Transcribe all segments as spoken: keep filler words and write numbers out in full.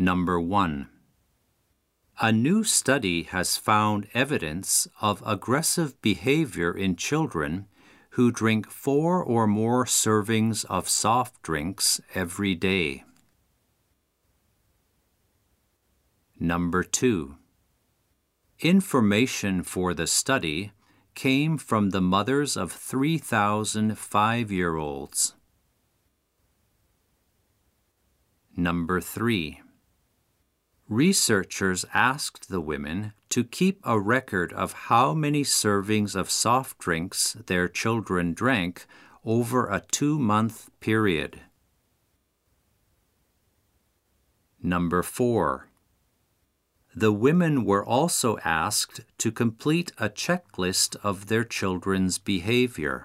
Number one. A new study has found evidence of aggressive behavior in children who drink four or more servings of soft drinks every day. Number two. Information for the study came from the mothers of three thousand five-year-olds. Number three. Researchers asked the women to keep a record of how many servings of soft drinks their children drank over a two-month period. Number four. The women were also asked to complete a checklist of their children's behavior.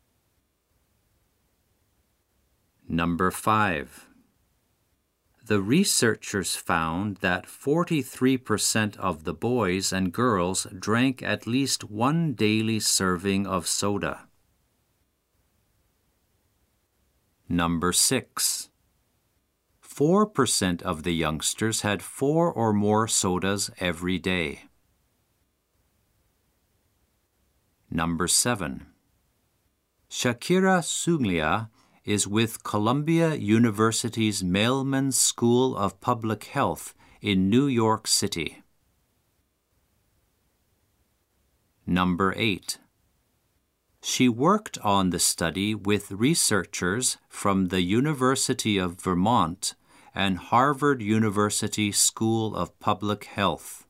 Number five. The researchers found that forty-three percent of the boys and girls drank at least one daily serving of soda. Number six. Four percent of the youngsters had four or more sodas every day. Number seven. Shakira Suglia is with Columbia University's Mailman School of Public Health in New York City. Number eight. She worked on the study with researchers from the University of Vermont and Harvard University School of Public Health.